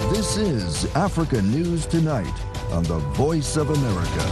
This is Africa News Tonight on the Voice of America.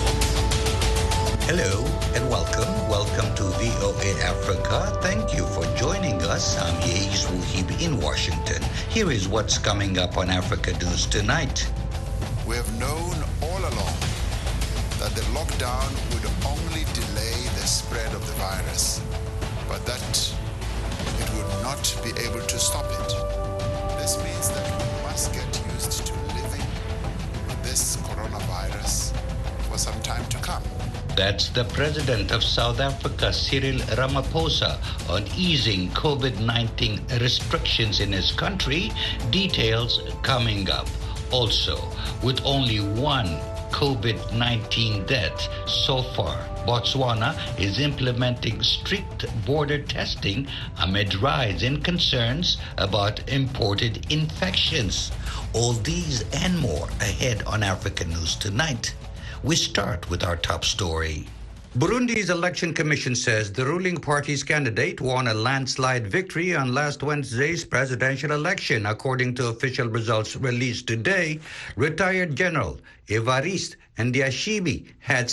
Hello and welcome. Welcome to VOA Africa. Thank you for joining us. I'm Yeis Wuhibi in Washington. Here is what's coming up on Africa News Tonight. We have known all along that the lockdown would only delay the spread of the virus, but that it would not be able to stop it. This means that we must get used to living with this coronavirus for some time to come. That's the president of South Africa, Cyril Ramaphosa, on easing COVID-19 restrictions in his country. Details coming up. Also, with only one COVID-19 death so far, Botswana is implementing strict border testing amid rise in concerns about imported infections. All these and more ahead on Africa News Tonight. We start with our top story. Burundi's election commission says the ruling party's candidate won a landslide victory on last Wednesday's presidential election. According to official results released today, retired General Evariste Ndayishimiye had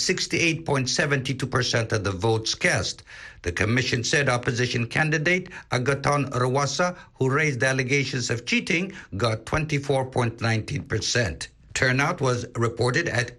68.72% of the votes cast. The commission said opposition candidate Agathon Rwasa, who raised allegations of cheating, got 24.19%. Turnout was reported at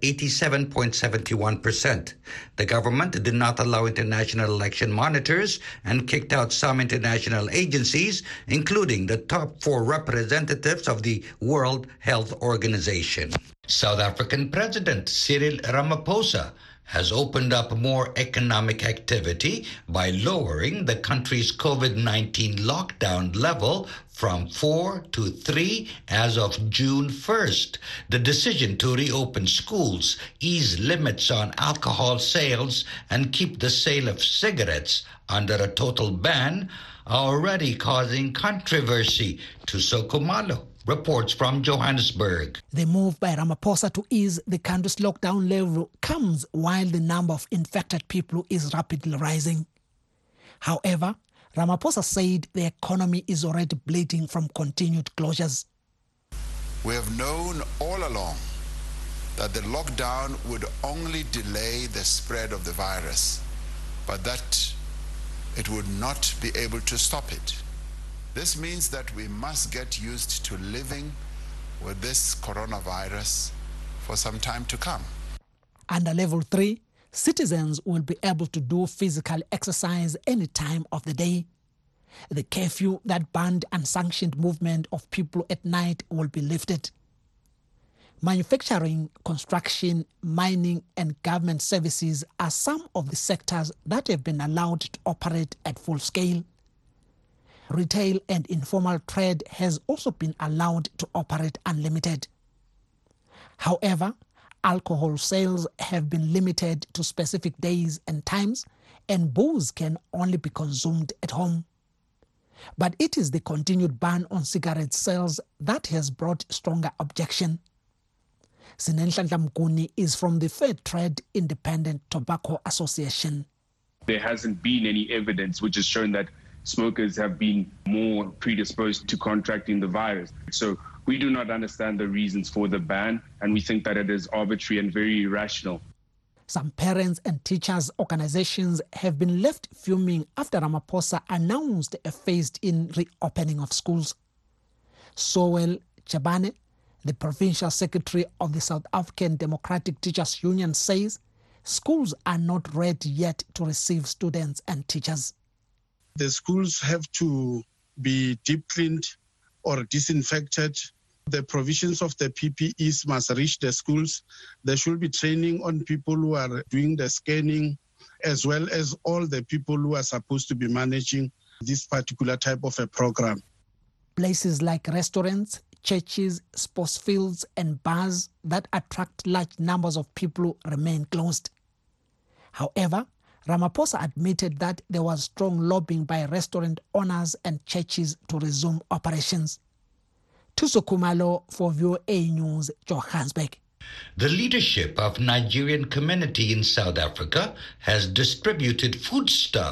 87.71%. The government did not allow international election monitors and kicked out some international agencies, including the top 4 representatives of the World Health Organization. South African President Cyril Ramaphosa has opened up more economic activity by lowering the country's COVID-19 lockdown level from 4 to 3 as of June 1st. The decision to reopen schools, ease limits on alcohol sales, and keep the sale of cigarettes under a total ban are already causing controversy. Tusoko Malo reports from Johannesburg. The move by Ramaphosa to ease the country's lockdown level comes while the number of infected people is rapidly rising. However, Ramaphosa said the economy is already bleeding from continued closures. We have known all along that the lockdown would only delay the spread of the virus, but that it would not be able to stop it. This means that we must get used to living with this coronavirus for some time to come. Under level 3, citizens will be able to do physical exercise any time of the day. The curfew that banned unsanctioned movement of people at night will be lifted. Manufacturing, construction, mining, and government services are some of the sectors that have been allowed to operate at full scale. Retail and informal trade has also been allowed to operate unlimited. However, alcohol sales have been limited to specific days and times, and booze can only be consumed at home. But it is the continued ban on cigarette sales that has brought stronger objection. Sinenhlanhla Mguni is from the Fair Trade Independent Tobacco Association. There hasn't been any evidence which has shown that smokers have been more predisposed to contracting the virus. So we do not understand the reasons for the ban, and we think that it is arbitrary and very irrational. Some parents and teachers' organizations have been left fuming after Ramaphosa announced a phased-in reopening of schools. Sowell Chabane, the provincial secretary of the South African Democratic Teachers Union, says schools are not ready yet to receive students and teachers. The schools have to be deep cleaned or disinfected. The provisions of the PPEs must reach the schools. There should be training on people who are doing the scanning, as well as all the people who are supposed to be managing this particular type of a program. Places like restaurants, churches, sports fields, and bars that attract large numbers of people remain closed. However, Ramaphosa admitted that there was strong lobbying by restaurant owners and churches to resume operations. Tusoko Malo for VOA News, Johannesburg. The leadership of Nigerian community in South Africa has distributed foodstuff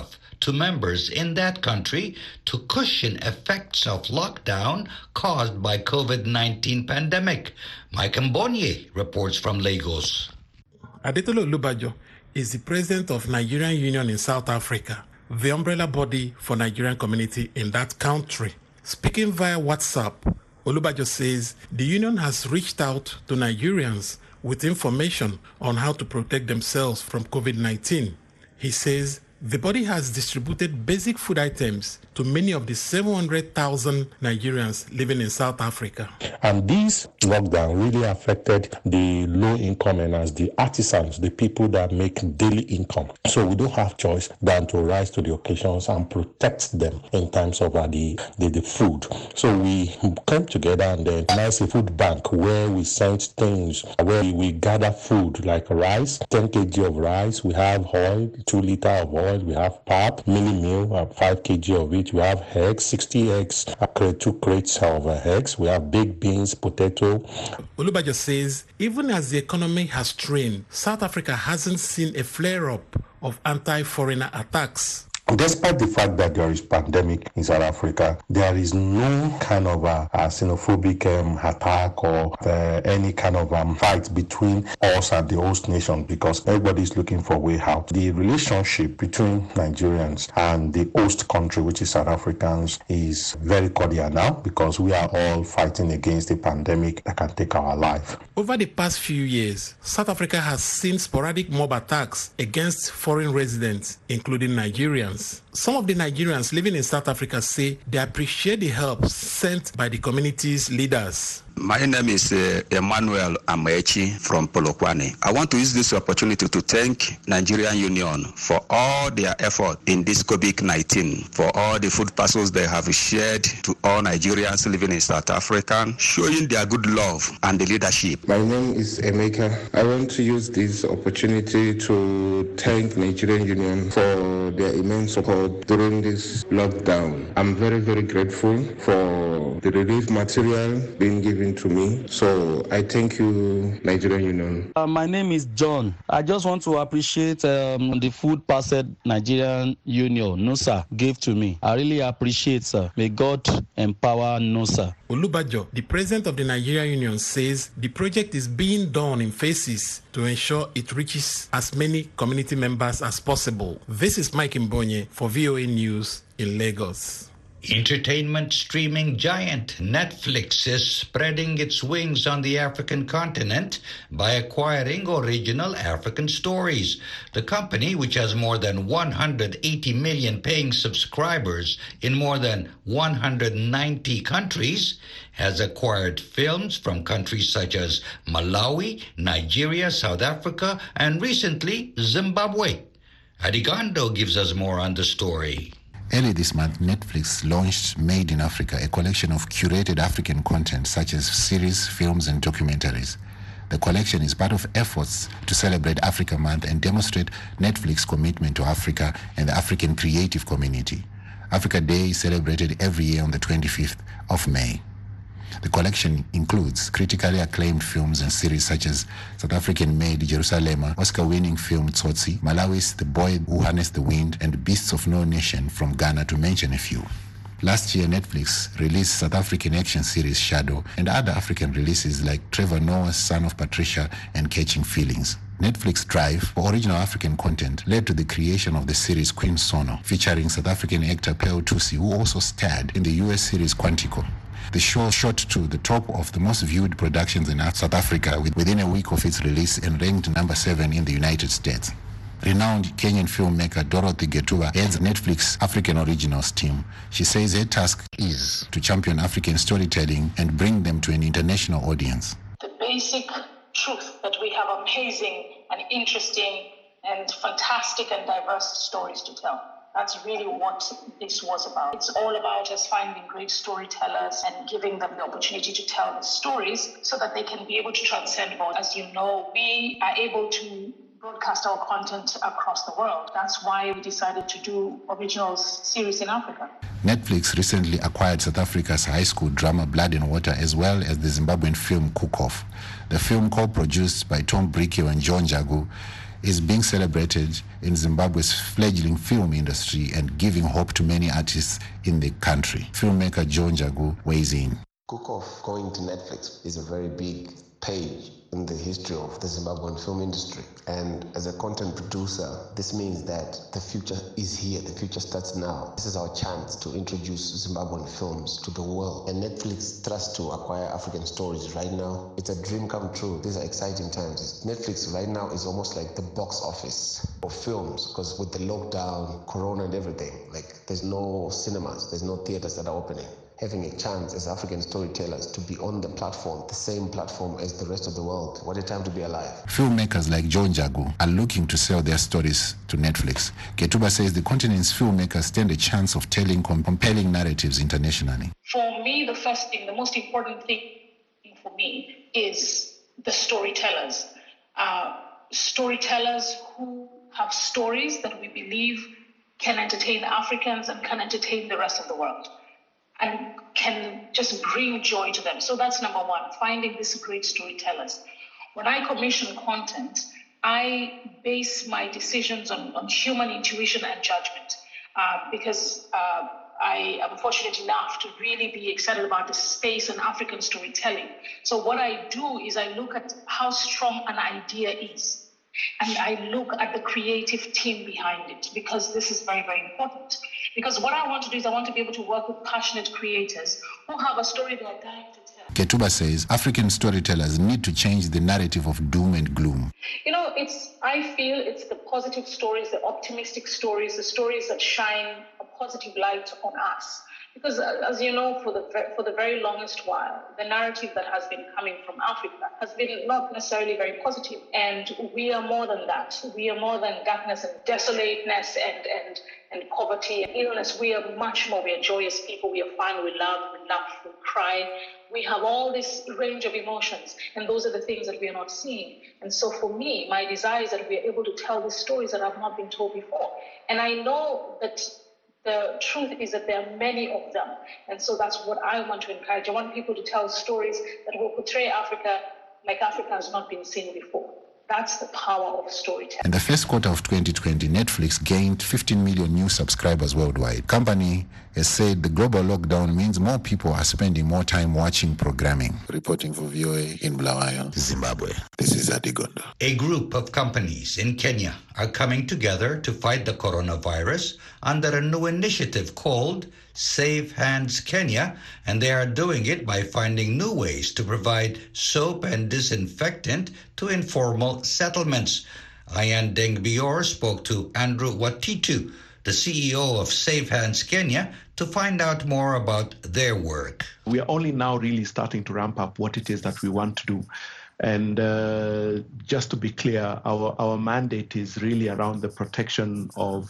to members in that country to cushion effects of lockdown caused by COVID-19 pandemic. Mike Mbonye reports from Lagos. Adetolo Olubajo is the president of Nigerian Union in South Africa, the umbrella body for Nigerian community in that country. Speaking via WhatsApp, Olubajo says the union has reached out to Nigerians with information on how to protect themselves from COVID-19. He says the body has distributed basic food items to many of the 700,000 Nigerians living in South Africa. And this lockdown really affected the low-income earners, the artisans, the people that make daily income. So we don't have choice than to rise to the occasions and protect them in terms of the food. So we came together and then organized a food bank where we sent things, where we gather food like rice, 10 kg of rice, we have oil, 2 liters of oil, we have pap, milli meal, 5 kg of it. We have eggs, 60 eggs, 2 crates of eggs. We have baked beans, potato. Olubajo says even as the economy has strained, South Africa hasn't seen a flare-up of anti-foreigner attacks. Despite the fact that there is pandemic in South Africa, there is no kind of a xenophobic attack or any kind of fight between us and the host nation, because everybody is looking for a way out. The relationship between Nigerians and the host country, which is South Africans, is very cordial now because we are all fighting against the pandemic that can take our life. Over the past few years, South Africa has seen sporadic mob attacks against foreign residents, including Nigerians. Some of the Nigerians living in South Africa say they appreciate the help sent by the community's leaders. My name is Emmanuel Amaechi from Polokwane. I want to use this opportunity to thank Nigerian Union for all their effort in this COVID-19, for all the food parcels they have shared to all Nigerians living in South Africa, showing their good love and the leadership. My name is Emeka. I want to use this opportunity to thank Nigerian Union for their immense support during this lockdown. I'm very, very grateful for the relief material being given to me. So I thank you, Nigerian Union. My name is John. I just want to appreciate the food parcel Nigerian Union, NUSA, gave to me. I really appreciate, sir. May God empower NUSA. Olubajo, the president of the Nigerian Union, says the project is being done in phases to ensure it reaches as many community members as possible. This is Mike Mbonye for VOA News in Lagos. Entertainment streaming giant Netflix is spreading its wings on the African continent by acquiring original African stories. The company, which has more than 180 million paying subscribers in more than 190 countries, has acquired films from countries such as Malawi, Nigeria, South Africa, and recently Zimbabwe. Adigando gives us more on the story. Early this month, Netflix launched Made in Africa, a collection of curated African content such as series, films, and documentaries. The collection is part of efforts to celebrate Africa Month and demonstrate Netflix's commitment to Africa and the African creative community. Africa Day is celebrated every year on the 25th of May. The collection includes critically acclaimed films and series such as South African-made Jerusalema, Oscar-winning film Tsotsi, Malawi's The Boy Who Harnessed the Wind, and Beasts of No Nation from Ghana, to mention a few. Last year, Netflix released South African action series Shadow and other African releases like Trevor Noah's Son of Patricia and Catching Feelings. Netflix drive for original African content led to the creation of the series Queen Sono, featuring South African actor Pearl Thusi, who also starred in the US series Quantico. The show shot to the top of the most viewed productions in South Africa within a week of its release and ranked number 7 in the United States. Renowned Kenyan filmmaker Dorothy Getuba heads Netflix African Originals team. She says her task is to champion African storytelling and bring them to an international audience. The basic truth that we have amazing and interesting and fantastic and diverse stories to tell. That's really what this was about. It's all about us finding great storytellers and giving them the opportunity to tell the stories so that they can be able to transcend borders. As you know, we are able to broadcast our content across the world. That's why we decided to do originals series in Africa. Netflix recently acquired South Africa's high school drama Blood and Water, as well as the Zimbabwean film Cook Off. The film, co-produced by Tom Brikio and John Jagu, is being celebrated in Zimbabwe's fledgling film industry and giving hope to many artists in the country. Filmmaker John Jagu weighs in. Cook-Off going to Netflix is a very big page in the history of the Zimbabwean film industry. And as a content producer, this means that the future is here. The future starts now. This is our chance to introduce Zimbabwean films to the world. And Netflix trusts to acquire African stories right now. It's a dream come true. These are exciting times. Netflix right now is almost like the box office for films, because with the lockdown, Corona and everything, like there's no cinemas, there's no theaters that are opening. Having a chance as African storytellers to be on the platform, the same platform as the rest of the world. What a time to be alive. Filmmakers like John Jagu are looking to sell their stories to Netflix. Ketuba says the continent's filmmakers stand a chance of telling compelling narratives internationally. For me, the first thing, the most important thing for me is the storytellers. Storytellers who have stories that we believe can entertain Africans and can entertain the rest of the world, and can just bring joy to them. So that's number one, finding these great storytellers. When I commission content, I base my decisions on human intuition and judgment, because I am fortunate enough to really be excited about the space and African storytelling. So what I do is I look at how strong an idea is, and I look at the creative team behind it, because this is very, very important. Because what I want to do is I want to be able to work with passionate creators who have a story they are dying to tell. Ketuba says African storytellers need to change the narrative of doom and gloom. I feel it's the positive stories, the optimistic stories, the stories that shine a positive light on us. Because as you know, for the very longest while, the narrative that has been coming from Africa has been not necessarily very positive. And we are more than that. We are more than darkness and desolateness and poverty and illness. We are much more. We are joyous people. We are fun. We love, we cry. We have all this range of emotions. And those are the things that we are not seeing. And so for me, my desire is that we are able to tell these stories that have not been told before. And I know that the truth is that there are many of them. And so that's what I want to encourage. I want people to tell stories that will portray Africa like Africa has not been seen before. That's the power of storytelling. In the first quarter of 2020, Netflix gained 15 million new subscribers worldwide. The company has said the global lockdown means more people are spending more time watching programming. Reporting for VOA in Bulawayo, Zimbabwe. This is Adigondo. A group of companies in Kenya are coming together to fight the coronavirus under a new initiative called Safe Hands Kenya, and they are doing it by finding new ways to provide soap and disinfectant to informal settlements. Ayan Deng-Bior spoke to Andrew Watitu, the CEO of Safe Hands Kenya, to find out more about their work. We are only now really starting to ramp up what it is that we want to do. And just to be clear, our mandate is really around the protection of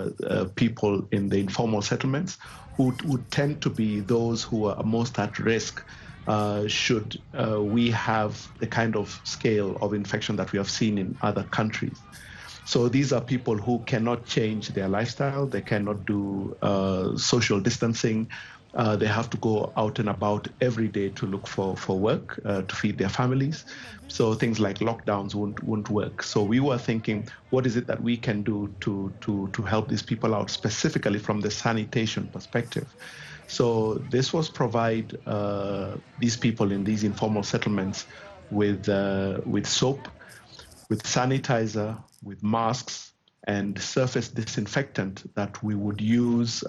people in the informal settlements who would tend to be those who are most at risk should we have the kind of scale of infection that we have seen in other countries. So these are people who cannot change their lifestyle, they cannot do social distancing, they have to go out and about every day to look for work, to feed their families. So things like lockdowns won't work. So we were thinking, what is it that we can do to help these people out, specifically from the sanitation perspective? So this was provide these people in these informal settlements with soap, with sanitizer, with masks, and surface disinfectant that we would use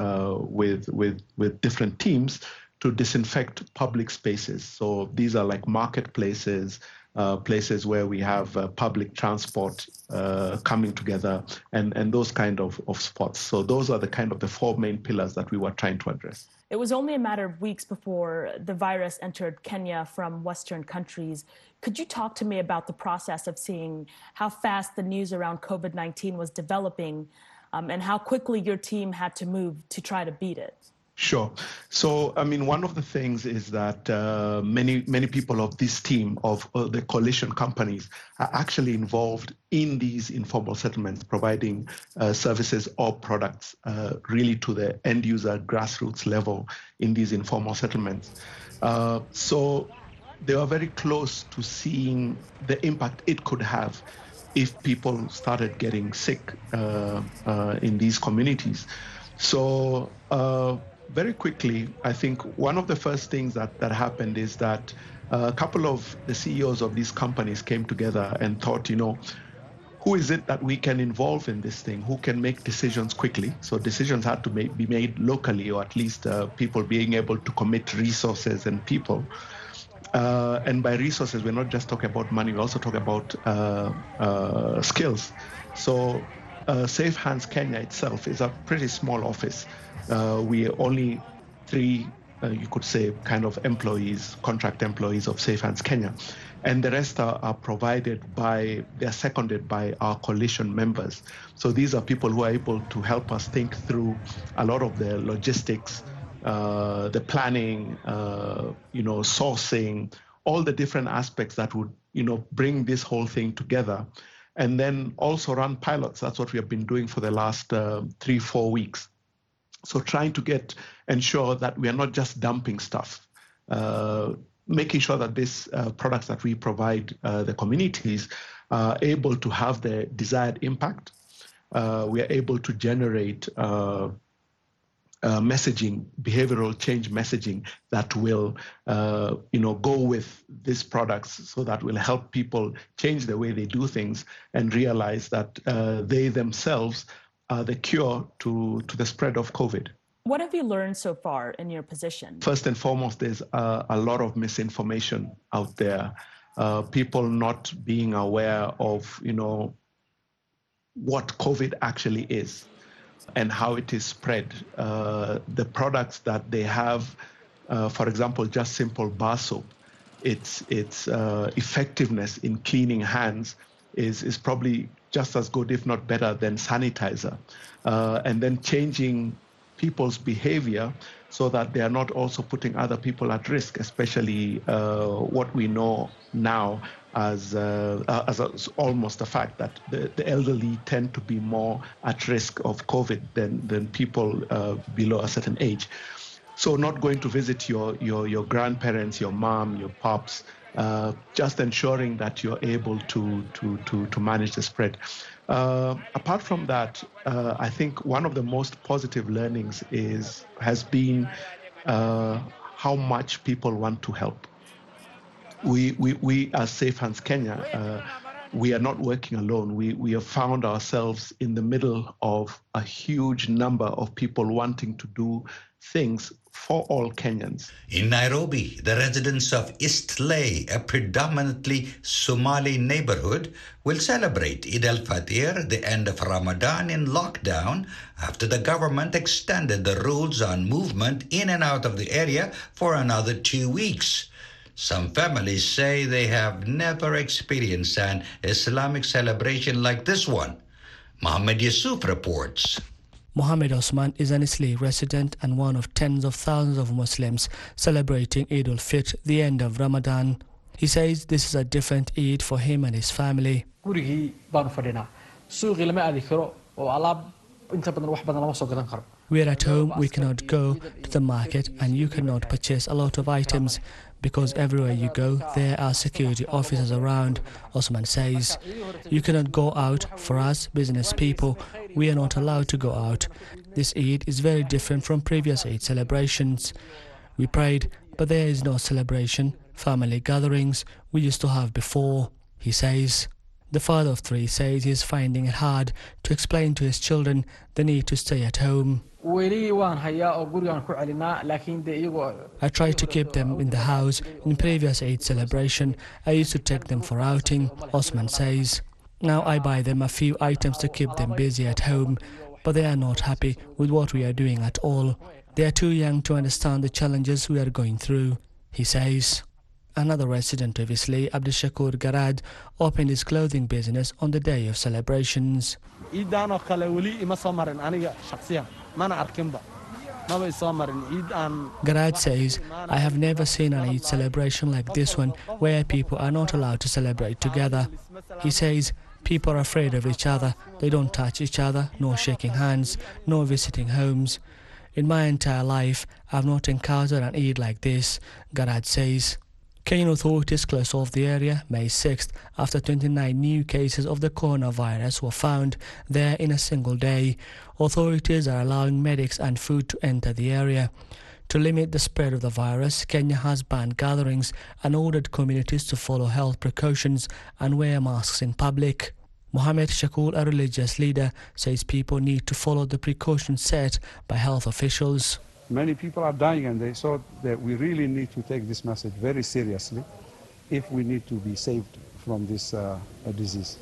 with different teams to disinfect public spaces. So these are like marketplaces, places where we have public transport coming together, and those kind of spots. So those are the four main pillars that we were trying to address. It was only a matter of weeks before the virus entered Kenya from Western countries. Could you talk to me about the process of seeing how fast the news around COVID-19 was developing and how quickly your team had to move to try to beat it? Sure. So, I mean, one of the things is that many people of this team of the coalition companies are actually involved in these informal settlements, providing services or products really to the end user grassroots level in these informal settlements. So they are very close to seeing the impact it could have if people started getting sick in these communities. So very quickly, I think one of the first things that happened is that a couple of the CEOs of these companies came together and thought, who is it that we can involve in this thing? Who can make decisions quickly? So decisions had to be made locally, or at least people being able to commit resources and people. And by resources, we're not just talking about money, we also talk about skills. So Safe Hands Kenya itself is a pretty small office. We are only 3, you could say, kind of employees, contract employees of Safe Hands Kenya. And the rest are they're seconded by our coalition members. So these are people who are able to help us think through a lot of the logistics, the planning, sourcing, all the different aspects that would, bring this whole thing together. And then also run pilots. That's what we have been doing for the last 3-4 weeks. So trying to ensure that we are not just dumping stuff, making sure that these products that we provide the communities are able to have the desired impact. We are able to generate messaging, behavioral change messaging that will, go with these products, so that will help people change the way they do things and realize that they themselves are the cure to the spread of COVID. What have you learned so far in your position? First and foremost, there's a lot of misinformation out there. People not being aware of, what COVID actually is and how it is spread. The products that they have, for example, just simple bar soap, its effectiveness in cleaning hands is probably just as good, if not better, than sanitizer. And then changing people's behavior so that they are not also putting other people at risk, especially what we know now as almost a fact that the elderly tend to be more at risk of COVID than people below a certain age. So not going to visit your grandparents, your mom, your pops, just ensuring that you're able to manage the spread. Apart from that, I think one of the most positive learnings has been how much people want to help. We as Safe Hands Kenya, we are not working alone. We have found ourselves in the middle of a huge number of people wanting to do things for all Kenyans. In Nairobi, the residents of Eastleigh, a predominantly Somali neighborhood, will celebrate Eid al-Fitr, the end of Ramadan, in lockdown after the government extended the rules on movement in and out of the area for another 2 weeks. Some families say they have never experienced an Islamic celebration like this one. Mohammed Yusuf reports. Mohammed Osman is an Eastleigh resident and one of tens of thousands of Muslims celebrating Eid al-Fitr, the end of Ramadan. He says this is a different Eid for him and his family. We're at home, we cannot go to the market and you cannot purchase a lot of items because everywhere you go, there are security officers around, Osman says. You cannot go out. For us, business people, we are not allowed to go out. This Eid is very different from previous Eid celebrations. We prayed, but there is no celebration, family gatherings we used to have before, he says. The father of 3 says he is finding it hard to explain to his children the need to stay at home. I try to keep them in the house. In previous Eid celebration, I used to take them for outing, Osman says. Now I buy them a few items to keep them busy at home, but they are not happy with what we are doing at all. They are too young to understand the challenges we are going through, he says. Another resident of Eastleigh, Abdishakur Garad, opened his clothing business on the day of celebrations. Garad says, I have never seen an Eid celebration like this one where people are not allowed to celebrate together. He says, people are afraid of each other. They don't touch each other, no shaking hands, no visiting homes. In my entire life, I've not encountered an Eid like this, Garad says. Kenyan authorities closed off the area May 6th after 29 new cases of the coronavirus were found there in a single day. Authorities are allowing medics and food to enter the area. To limit the spread of the virus, Kenya has banned gatherings and ordered communities to follow health precautions and wear masks in public. Mohamed Shakul, a religious leader, says people need to follow the precautions set by health officials. Many people are dying, and they saw that we really need to take this message very seriously if we need to be saved from this disease.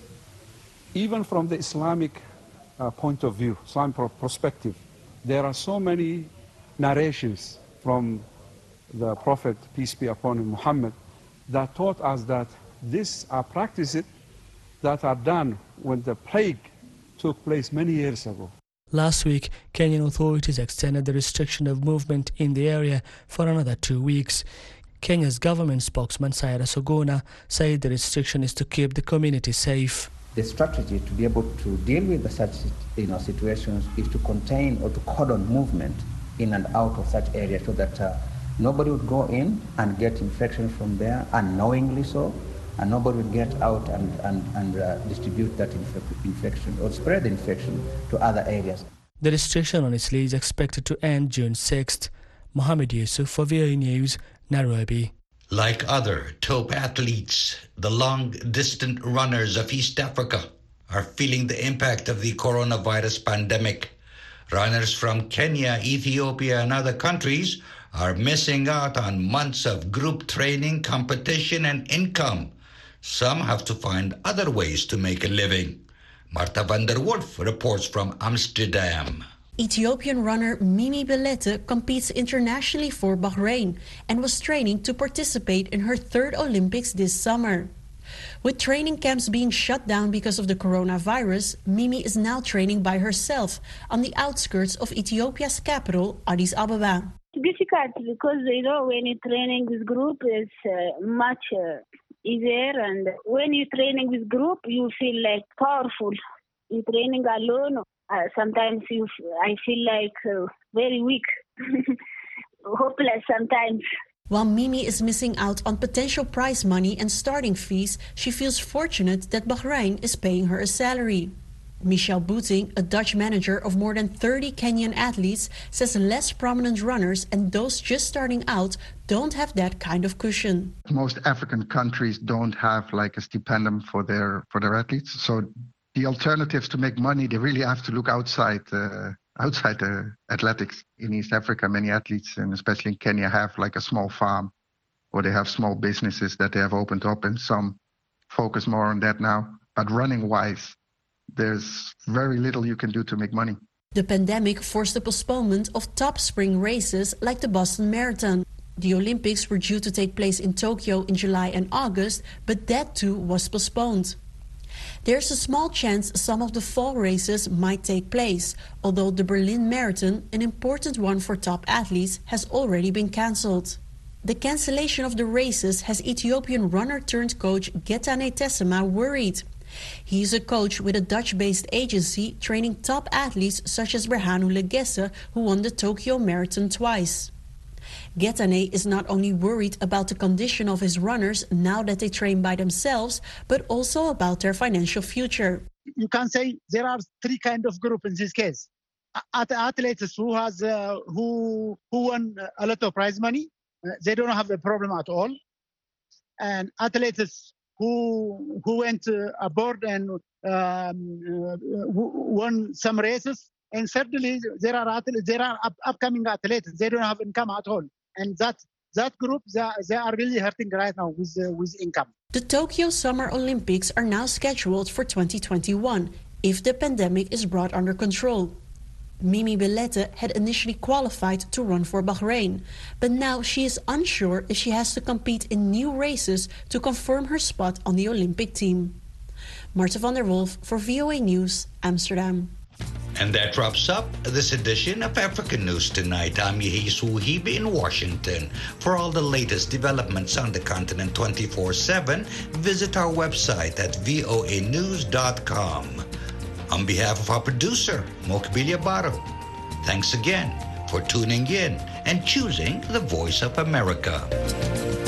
Even from the Islamic point of view, Islamic perspective, there are so many narrations from the Prophet, peace be upon him, Muhammad, that taught us that these are practices that are done when the plague took place many years ago. Last week, Kenyan authorities extended the restriction of movement in the area for another 2 weeks. Kenya's government spokesman, Cyrus Oguna, said the restriction is to keep the community safe. The strategy to be able to deal with such situations is to contain or to cordon movement in and out of such areas so that nobody would go in and get infection from there unknowingly so, and nobody would get out and distribute that infection or spread the infection to other areas. The restriction on Eastleigh is expected to end June 6th. Mohammed Yusuf for VOA News, Nairobi. Like other top athletes, the long-distance runners of East Africa are feeling the impact of the coronavirus pandemic. Runners from Kenya, Ethiopia, and other countries are missing out on months of group training, competition, and income. Some have to find other ways to make a living. Marta van der Wolf reports from Amsterdam. Ethiopian runner Mimi Belete competes internationally for Bahrain and was training to participate in her third Olympics this summer. With training camps being shut down because of the coronavirus, Mimi is now training by herself on the outskirts of Ethiopia's capital, Addis Ababa. Difficult because, when you're training with group, it's much easier. And when you're training with group, you feel like powerful. You're training alone. Sometimes I feel like very weak, hopeless sometimes. While Mimi is missing out on potential prize money and starting fees, she feels fortunate that Bahrain is paying her a salary. Michel Boeting, a Dutch manager of more than 30 Kenyan athletes, says less prominent runners and those just starting out don't have that kind of cushion. Most African countries don't have like a stipendum for their athletes. So the alternatives to make money, they really have to look outside athletics. In East Africa, many athletes, and especially in Kenya, have like a small farm or they have small businesses that they have opened up, and some focus more on that now. But running-wise, there's very little you can do to make money. The pandemic forced the postponement of top spring races like the Boston Marathon. The Olympics were due to take place in Tokyo in July and August, but that too was postponed. There's a small chance some of the fall races might take place, although the Berlin Marathon, an important one for top athletes, has already been cancelled. The cancellation of the races has Ethiopian runner-turned-coach Getane Tessema worried. He is a coach with a Dutch-based agency training top athletes such as Berhanu Legesse, who won the Tokyo Marathon twice. Getane is not only worried about the condition of his runners now that they train by themselves, but also about their financial future. You can say there are three kinds of groups in this case. Athletes who won a lot of prize money, they don't have a problem at all. And athletes who went aboard and won some races. And certainly there are upcoming athletes. They don't have income at all. And that group, they are really hurting right now with income. The Tokyo Summer Olympics are now scheduled for 2021 if the pandemic is brought under control. Mimi Belete had initially qualified to run for Bahrain, but now she is unsure if she has to compete in new races to confirm her spot on the Olympic team. Marta van der Wolf for VOA News, Amsterdam. And that wraps up this edition of African News Tonight. I'm Yehi Suhibi in Washington. For all the latest developments on the continent 24/7, visit our website at voanews.com. On behalf of our producer, Mokbilia Baro, thanks again for tuning in and choosing the Voice of America.